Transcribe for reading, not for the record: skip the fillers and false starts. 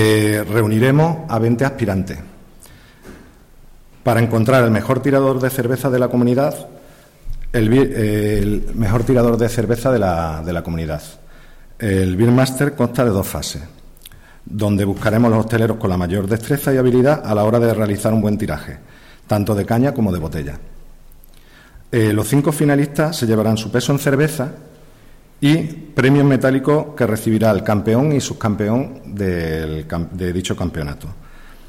Reuniremos a 20 aspirantes para encontrar el mejor tirador de cerveza de la comunidad, el mejor tirador de cerveza de la comunidad. El Beer Master consta de 2 fases, donde buscaremos los hosteleros con la mayor destreza y habilidad a la hora de realizar un buen tiraje, tanto de caña como de botella. Los 5 finalistas se llevarán su peso en cerveza y premios metálicos que recibirá el campeón y subcampeón de dicho campeonato.